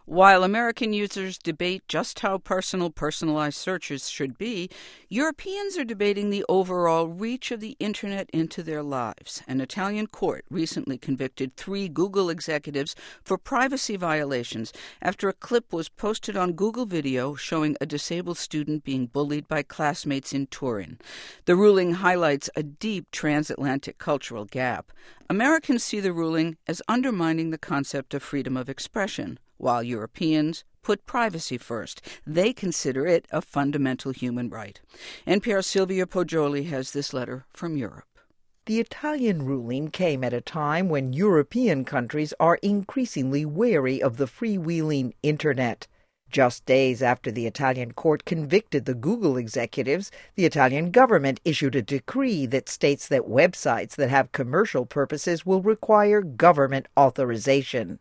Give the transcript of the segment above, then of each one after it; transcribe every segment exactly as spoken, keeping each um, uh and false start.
While American users debate just how personal personalized searches should be, Europeans are debating the overall reach of the Internet into their lives. An Italian court recently convicted three Google executives for privacy violations after a clip was posted on Google Video showing a disabled student being bullied by classmates in Turin. The ruling highlights a deep transatlantic cultural gap. Americans see the ruling as undermining the concept of freedom of expression, while Europeans put privacy first. They consider it a fundamental human right. N P R's Silvia Poggioli has this letter from Europe. The Italian ruling came at a time when European countries are increasingly wary of the freewheeling Internet. Just days after the Italian court convicted the Google executives, the Italian government issued a decree that states that websites that have commercial purposes will require government authorization.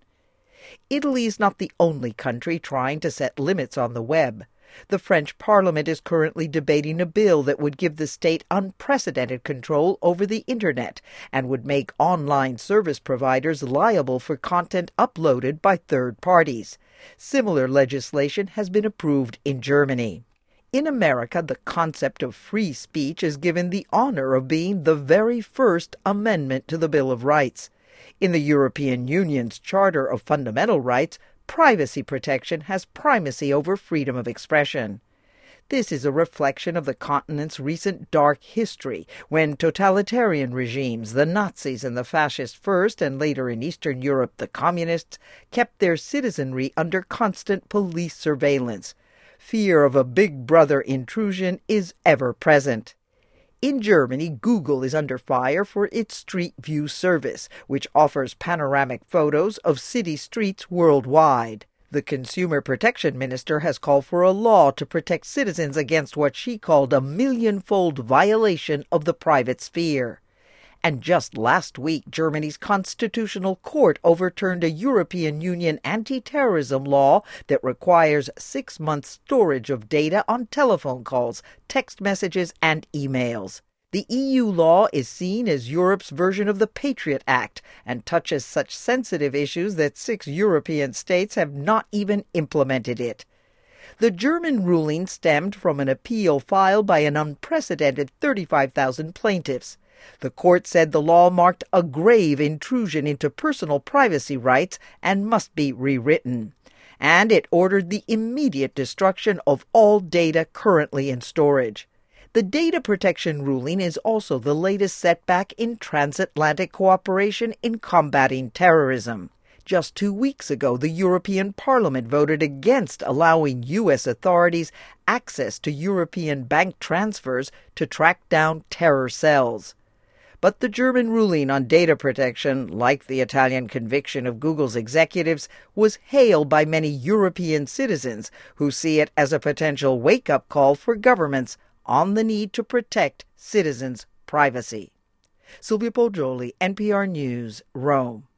Italy is not the only country trying to set limits on the web. The French Parliament is currently debating a bill that would give the state unprecedented control over the Internet and would make online service providers liable for content uploaded by third parties. Similar legislation has been approved in Germany. In America, the concept of free speech is given the honor of being the very first amendment to the Bill of Rights. In the European Union's Charter of Fundamental Rights, privacy protection has primacy over freedom of expression. This is a reflection of the continent's recent dark history, when totalitarian regimes, the Nazis and the fascists first, and later in Eastern Europe the communists, kept their citizenry under constant police surveillance. Fear of a big brother intrusion is ever present. In Germany, Google is under fire for its Street View service, which offers panoramic photos of city streets worldwide. The Consumer Protection Minister has called for a law to protect citizens against what she called a million-fold violation of the private sphere. And just last week, Germany's Constitutional Court overturned a European Union anti-terrorism law that requires six months storage of data on telephone calls, text messages, and emails. The E U law is seen as Europe's version of the Patriot Act and touches such sensitive issues that six European states have not even implemented it. The German ruling stemmed from an appeal filed by an unprecedented thirty-five thousand plaintiffs. The court said the law marked a grave intrusion into personal privacy rights and must be rewritten. And it ordered the immediate destruction of all data currently in storage. The data protection ruling is also the latest setback in transatlantic cooperation in combating terrorism. Just two weeks ago, the European Parliament voted against allowing U S authorities access to European bank transfers to track down terror cells. But the German ruling on data protection, like the Italian conviction of Google's executives, was hailed by many European citizens who see it as a potential wake-up call for governments on the need to protect citizens' privacy. Silvia Poggioli, N P R News, Rome.